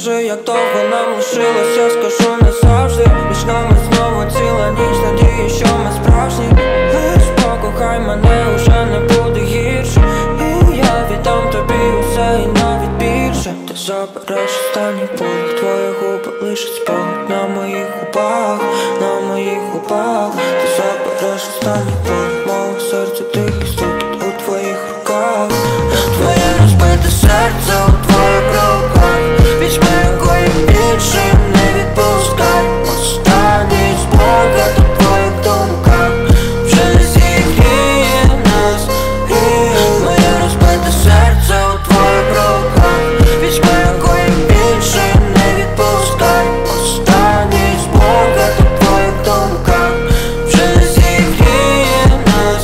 Скажи, як довго нам лишилося, скажу назавжди. Між нами знову ціла ніч, надії, що ми справжні. Лиш покохай мене, уже не буде гірше. І я віддам тобі усе і навіть більше. Ти забереш останній подих, твої губи лишать спогад на моїх губах, на моїх губах. Ти забереш останній подих, мого серця тихий стукіт у твоїх руках. Твоє розбите серце у твоїх руках. Візьми його і більше не відпускай. Останній спогад у твоїх думках вже не зігріє нас. Моє розбите серце у твоїх руках. Візьми його і більше не відпускай. Останній спогад у твоїх думках вже не зігріє нас.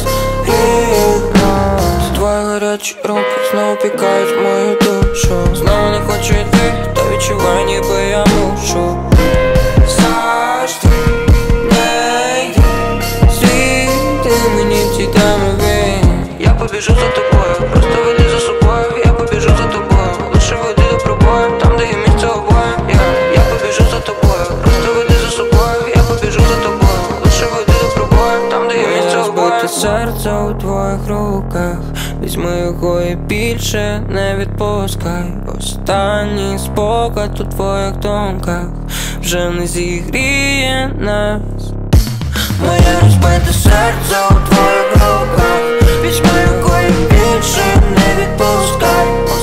Твої гарячі руки знову пікають мою душу. Знову не хочу йти, та відчуваю, ніби я мушу. Завжди не йди, світи мені в цій темряві. Я побіжу за тобою, просто веди за собою. Я побіжу за тобою, лише веди до пробою, там де є місце обоєм. Я побіжу за тобою, просто веди за собою. Я побіжу за тобою, лише веди до пробою, там де є місце обоєм. Розбите серце у твоїх руках. Візьми його і більше не відпускай. Останній спогад у твоїх думках вже не зігріє нас. Моє розбите серце у твоїх руках. Візьми його і більше не відпускай.